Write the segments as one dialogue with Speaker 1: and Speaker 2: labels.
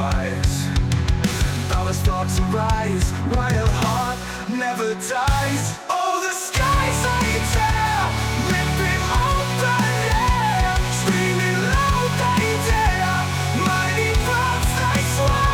Speaker 1: rise. Those thoughts arise while your heart never dies. Oh, the skies they tear, ripping open air, screaming loud they dare, mighty birds they swear.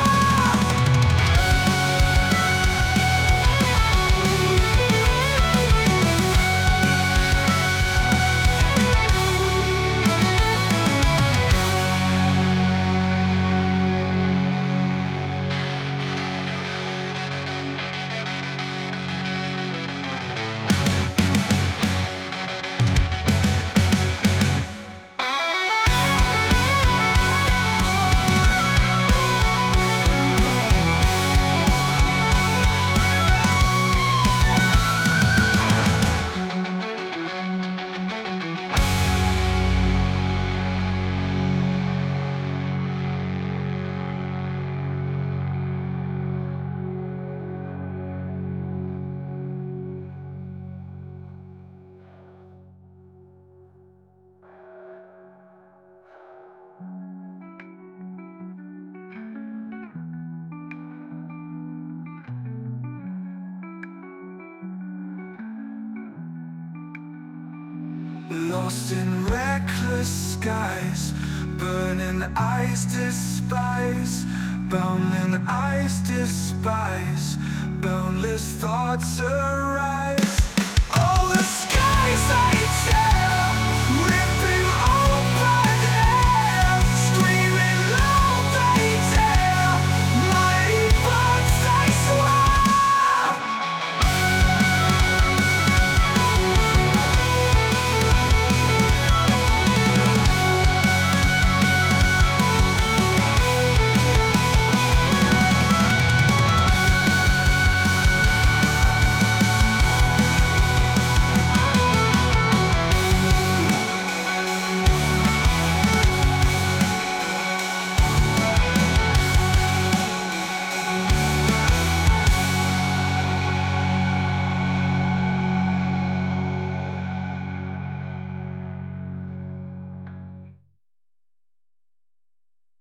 Speaker 1: Lost in reckless skies, burning eyes despise, bounding eyes despise, boundless thoughts arise. Oh, the skies